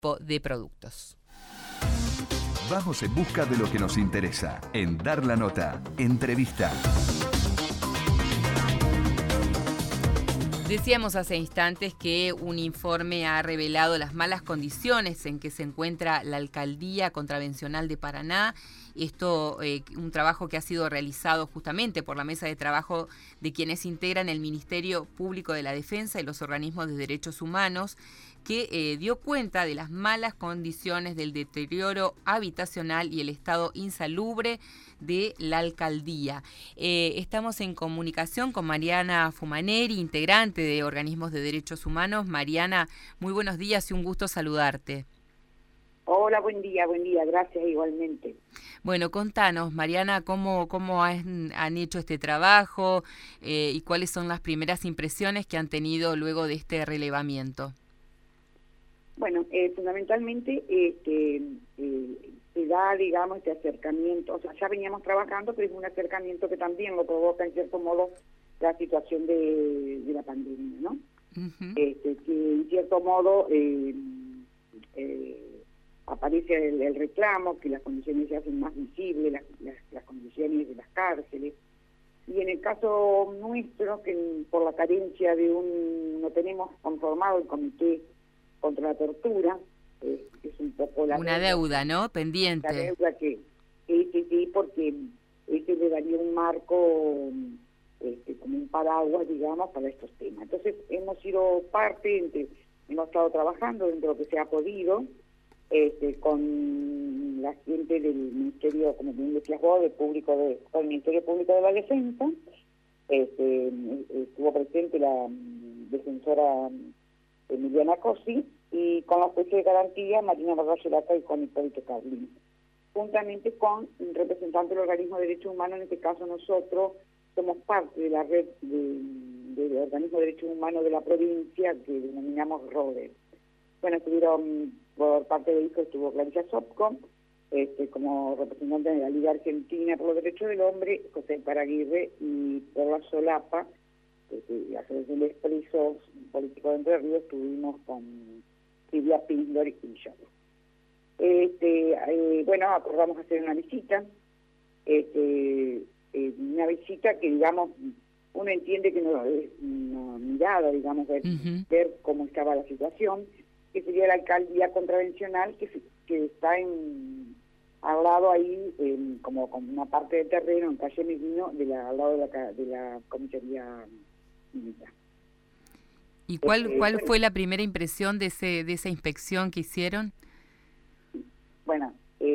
tipo de productos. Vamos en busca de lo que nos interesa en Dar la Nota. Entrevista. Decíamos hace instantes que un informe ha revelado las malas condiciones en que se encuentra la Alcaldía Contravencional de Paraná. Esto, un trabajo que ha sido realizado justamente por la mesa de trabajo de quienes integran el Ministerio Público de la Defensa y los organismos de derechos humanos, que dio cuenta de las malas condiciones, del deterioro habitacional y el estado insalubre de la alcaldía. Estamos en comunicación con Mariana Fumaneri, integrante de Organismos de Derechos Humanos. Mariana, muy buenos días y un gusto saludarte. Hola, buen día, gracias igualmente. Bueno, contanos, Mariana, cómo han hecho este trabajo y cuáles son las primeras impresiones que han tenido luego de este relevamiento. Bueno, fundamentalmente se da, digamos, este acercamiento, o sea, ya veníamos trabajando, pero es un acercamiento que también lo provoca en cierto modo la situación de la pandemia, ¿no? Uh-huh. Que en cierto modo aparece el reclamo, que las condiciones se hacen más visibles, las condiciones de las cárceles. Y en el caso nuestro, que por la carencia no tenemos conformado el comité contra la tortura, es un poco una deuda, ¿no? Pendiente. La deuda que sí, porque le daría un marco, como un paraguas, digamos, para estos temas. Entonces, hemos sido parte, hemos estado trabajando dentro de lo que se ha podido, con la gente del Ministerio, como bien decías vos, con el Ministerio Público de la Defensa. Estuvo presente la defensora Emiliana Cosi, y con la jueza de garantía, Marina Barrayelaca, y con Hipólito Carlín, juntamente con representantes del organismo de derechos humanos. En este caso nosotros somos parte de la red del organismo de derechos humanos de la provincia, que denominamos RODE. Bueno, estuvieron, por parte de ICO estuvo Clarisa Sopco, como representante de la Liga Argentina por los Derechos del Hombre, José Paraguirre, y por la Solapa, la Asociación de Expresos Políticos de Entre Ríos, estuvimos con Silvia Pindor y yo. Bueno, acordamos hacer una visita, una visita que, digamos, uno entiende que no es una mirada, digamos, ver cómo estaba la situación, que sería la alcaldía contravencional, que está al lado ahí, como una parte del terreno, en calle Medino, al lado de la comisaría militar. ¿Y cuál fue la primera impresión de esa inspección que hicieron? Bueno,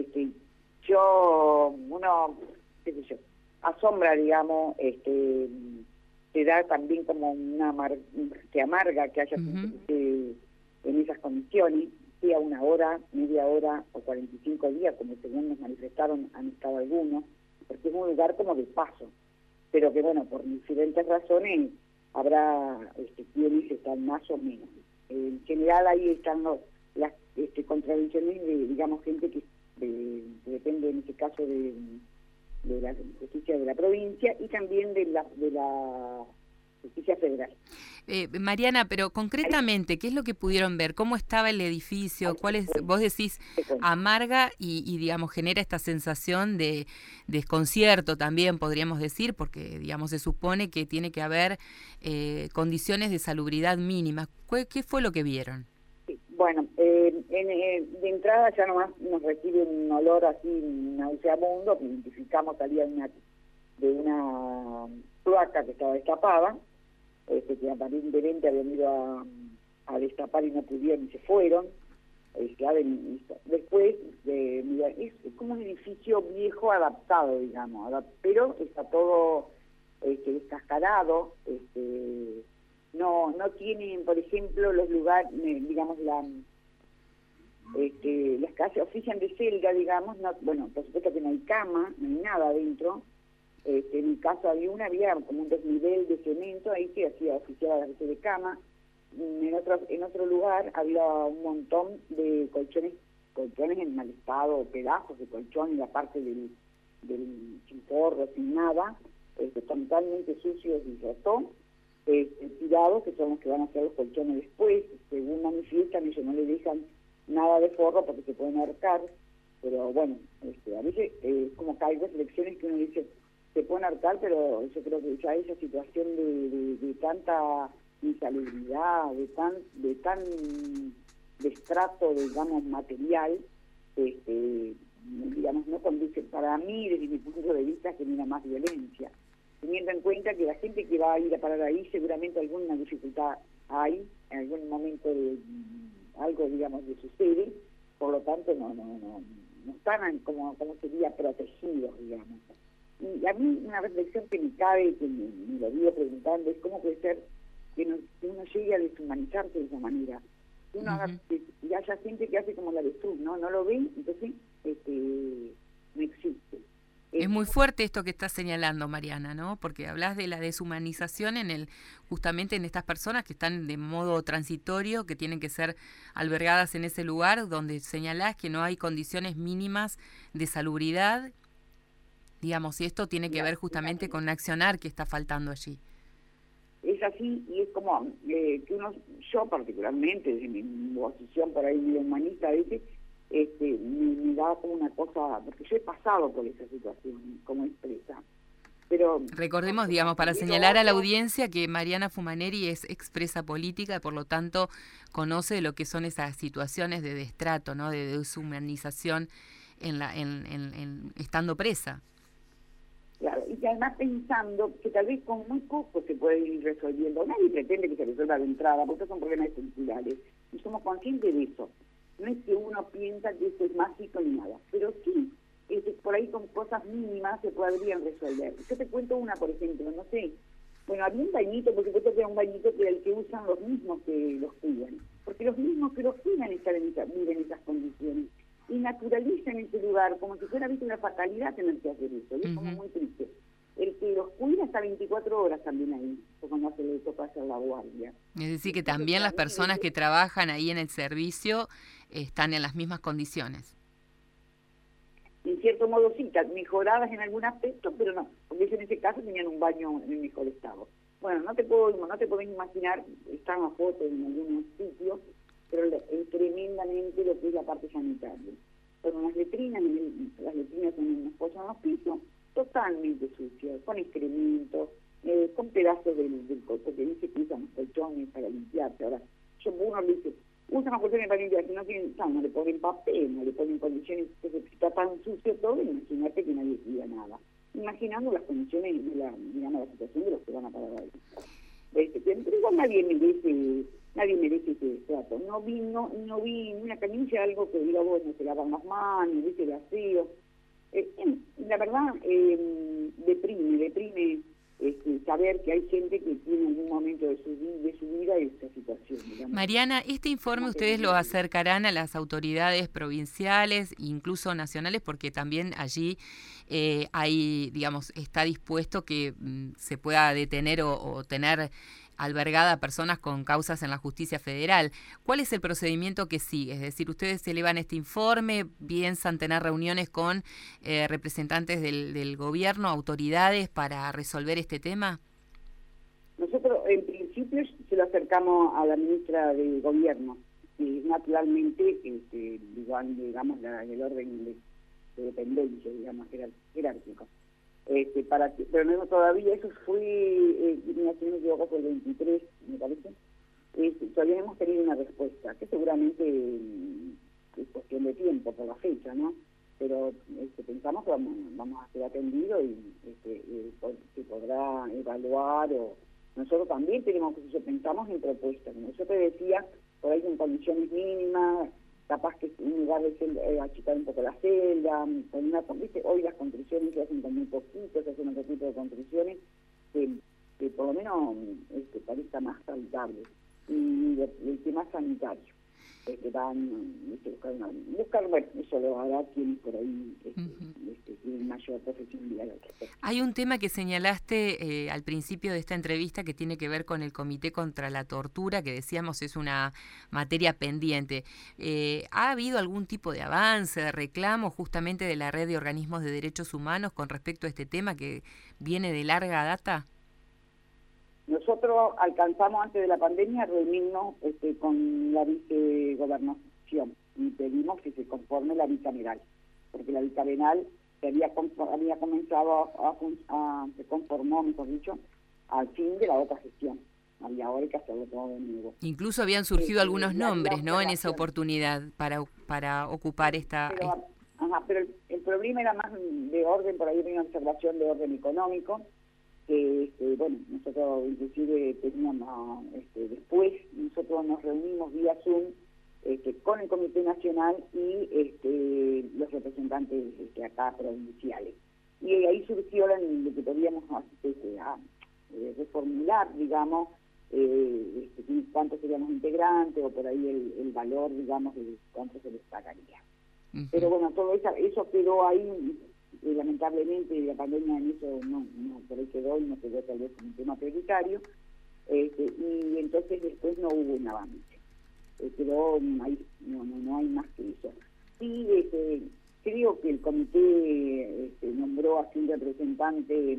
uno, qué sé yo, asombra, digamos, te da también como te amarga que haya gente en esas condiciones, sea una hora, media hora o 45 días, como según nos manifestaron han estado algunos, porque es un lugar como de paso, pero que bueno, por diferentes razones habrá quienes están más o menos. En general ahí están las contravenciones de, digamos, gente que depende en este caso de la justicia de la provincia y también de la justicia federal. Mariana, pero concretamente, ¿qué es lo que pudieron ver? ¿Cómo estaba el edificio? Vos decís, amarga y digamos, genera esta sensación de desconcierto también, podríamos decir, porque, digamos, se supone que tiene que haber condiciones de salubridad mínimas. ¿Qué fue lo que vieron? Bueno, de entrada ya nomás nos recibe un olor así nauseabundo, que identificamos salía de una cloaca que estaba destapada, que aparentemente habían ido a destapar y no pudieron y se fueron. Después, es como un edificio viejo adaptado, digamos, pero está todo descascarado, no tienen, por ejemplo, los lugares, digamos, las casas ofician de celda, digamos, bueno, por supuesto que no hay cama, no hay nada adentro. En mi caso había como un desnivel de cemento ahí que hacía oficiar la de cama. En otro lugar había un montón de colchones en mal estado, pedazos de colchón y la parte del chiporro sin nada, totalmente sucios y rotos, tirados, que son los que van a hacer los colchones después. Según manifiestan, ellos no le dejan nada de forro porque se pueden ahorcar, pero bueno, a veces como que hay reflexiones que uno dice, se pueden ahorcar, pero yo creo que ya esa situación de tanta insalubridad, de tan destrato, digamos, material, digamos, no conduce, para mí, desde mi punto de vista, genera más violencia, teniendo en cuenta que la gente que va a ir a parar ahí seguramente alguna dificultad hay, en algún momento algo, digamos, le sucede, por lo tanto no están como sería protegidos, digamos. Y a mí una reflexión que me cabe, que me lo vivo preguntando, es cómo puede ser que uno llegue a deshumanizarse de esa manera. Uno y haya gente que hace como la avestruz, ¿no? No lo ven, entonces no existe. Es muy fuerte esto que estás señalando, Mariana, ¿no? Porque hablas de la deshumanización justamente en estas personas que están de modo transitorio, que tienen que ser albergadas en ese lugar, donde señalás que no hay condiciones mínimas de salubridad, digamos, y esto tiene que ver justamente con un accionar que está faltando allí. Es así, y es como que yo particularmente, desde mi posición por ahí medio humanista, a veces, me da como una cosa, porque yo he pasado por esa situación como expresa. Pero recordemos, digamos, para señalar a la audiencia que Mariana Fumaneri es expresa política, por lo tanto conoce lo que son esas situaciones de destrato, ¿no? De deshumanización estando presa. Claro, y que además pensando que tal vez con muy poco se puede ir resolviendo. Nadie pretende que se resuelva de entrada, porque son problemas estructurales. Y somos conscientes de eso. No es que uno piensa que esto es mágico ni nada, pero sí, por ahí con cosas mínimas se podrían resolver. Yo te cuento una, por ejemplo, no sé. Bueno, había un bañito, por supuesto que era un bañito que era el que usan los mismos que los cuidan. Porque los mismos que los cuidan viven en esas condiciones. Y naturalizan ese lugar como si fuera, viste, una fatalidad tener que hacer eso, y es como muy triste. El que los cuida está 24 horas también ahí, cuando se le toca hacer la guardia. Es decir, que también las personas que trabajan ahí en el servicio están en las mismas condiciones. En cierto modo sí, mejoradas en algún aspecto, pero no, porque ellos en ese caso tenían un baño en el mejor estado. Bueno, no te podés imaginar, están las fotos en algunos sitios, pero tremendamente lo que es la parte sanitaria. Son unas letrinas, las letrinas son unos pozos en los pisos, totalmente sucios, con excrementos, con pedazos del coche que dice que usan los colchones para limpiarse. Ahora, uno le dice, usan los colchones para limpiarse, no le ponen papel, no le ponen condiciones, que está tan sucio todo, imagínate que nadie cuida nada. Imaginando las condiciones, la situación de los que van a parar ahí. Pero igual nadie merece ese trato. No vi ni una camilla, algo que diga, bueno, se lavan las manos, dice vacío. La verdad, deprime saber que hay gente que tiene algún momento de su vida esa situación. Digamos. Mariana, este informe ustedes lo acercarán a las autoridades provinciales, incluso nacionales, porque también allí hay, digamos, está dispuesto que se pueda detener o tener albergada a personas con causas en la justicia federal. ¿Cuál es el procedimiento que sigue? Es decir, ustedes elevan este informe, piensan tener reuniones con representantes del gobierno, autoridades para resolver este tema. Nosotros en principio se lo acercamos a la ministra de Gobierno y naturalmente igual, digamos, el orden de dependencia, digamos, jerárquico. Pero no, todavía eso fue, si no me equivoco, fue el 23, me parece. Todavía no hemos tenido una respuesta, que seguramente es cuestión de tiempo por la fecha, ¿no? Pero pensamos que vamos a ser atendidos y se podrá evaluar, o nosotros también pensamos en propuestas. Como yo te decía, por ahí en condiciones mínimas, capaz que en lugar de achicar un poco la celda, ¿viste? Hoy las construcciones se hacen con muy poquito, se hacen otro tipo de construcciones que por lo menos parezca más habitable. Y el tema sanitario, buscar, bueno, eso lo hará quien por ahí tiene mayor profesionalidad. Hay un tema que señalaste al principio de esta entrevista que tiene que ver con el Comité contra la Tortura, que decíamos es una materia pendiente. ¿Ha habido algún tipo de avance, de reclamo justamente de la Red de Organismos de Derechos Humanos con respecto a este tema que viene de larga data? Nosotros alcanzamos antes de la pandemia reunirnos con la vicegobernación, y pedimos que se conforme la bicameral, porque la bicameral había comenzado se conformó, mejor dicho, al fin de la otra gestión. Y ahora hay que hacerlo todo de nuevo. Incluso habían surgido algunos nombres, ¿no?, en esa oportunidad para ocupar esta... Pero el problema era más de orden, por ahí había una observación de orden económico, que bueno, nosotros inclusive teníamos, después nosotros nos reunimos vía Zoom con el Comité Nacional y los representantes acá provinciales. Y ahí surgió lo que podíamos reformular, digamos, cuántos seríamos integrantes, o por ahí el valor, digamos, de cuánto se les pagaría. Uh-huh. Pero bueno, todo eso quedó ahí, y lamentablemente la pandemia en eso no por ahí quedó, y no quedó tal vez como un tema prioritario, y entonces después no hubo un avance. Quedó ahí, no hay más que eso. Sí, creo que el comité nombró así un representante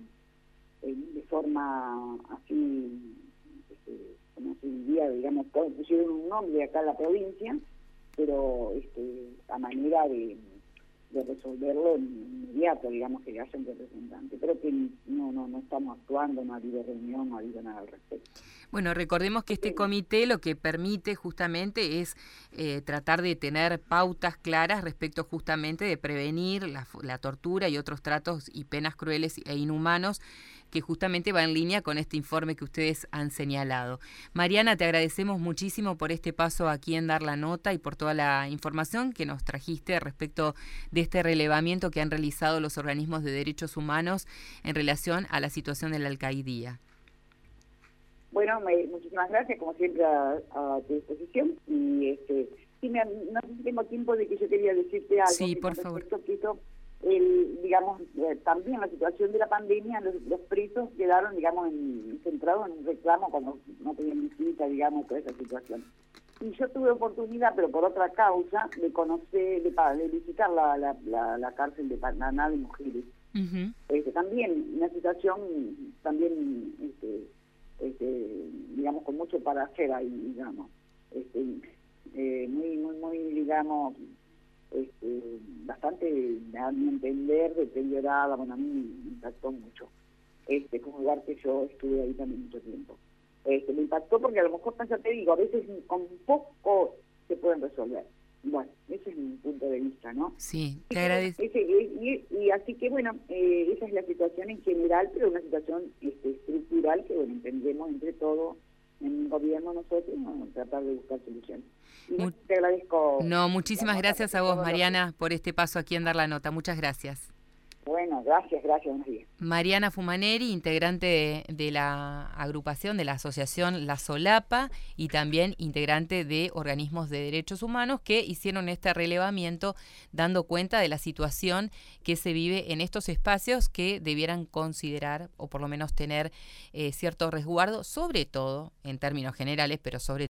de forma así, como se diría, digamos, pusieron un nombre acá en la provincia, pero a manera de resolverlo inmediato, digamos, que haya un representante, pero que no estamos actuando, no ha habido reunión, no ha habido nada al respecto. Bueno, recordemos que este comité lo que permite justamente es tratar de tener pautas claras respecto justamente de prevenir la tortura y otros tratos y penas crueles e inhumanos, que justamente va en línea con este informe que ustedes han señalado. Mariana, te agradecemos muchísimo por este paso aquí en Dar la Nota y por toda la información que nos trajiste respecto de este relevamiento que han realizado los organismos de derechos humanos en relación a la situación de la alcaidía. Bueno, muchísimas gracias, como siempre, a tu disposición. Y no sé si tengo tiempo de que yo quería decirte algo. Sí, por favor. Digamos, también la situación de la pandemia, los presos quedaron, digamos, centrados en un reclamo cuando no tenían visita, digamos, toda esa situación. Y yo tuve oportunidad, pero por otra causa, de conocer, de visitar la cárcel de Paraná de mujeres. Uh-huh. También una situación, también, digamos, con mucho para hacer ahí, digamos, muy, digamos, bastante, a mi entender, deteriorada. Bueno, a mí me impactó mucho, como lugar que yo estuve ahí también mucho tiempo. Me impactó porque a lo mejor, ya te digo, a veces con poco se pueden resolver. Bueno, ese es mi punto de vista, ¿no? Sí, te agradezco. Y así que, bueno, esa es la situación en general, pero una situación estructural que, bueno, entendemos entre todos en el gobierno nosotros, tratar de buscar soluciones. Te agradezco. No, muchísimas gracias a vos, Mariana, por este paso aquí en Dar la Nota. Muchas gracias. Bueno, gracias, buenos días. Mariana Fumaneri, integrante de la agrupación, de la asociación La Solapa, y también integrante de organismos de derechos humanos que hicieron este relevamiento dando cuenta de la situación que se vive en estos espacios, que debieran considerar o por lo menos tener cierto resguardo, sobre todo en términos generales, pero sobre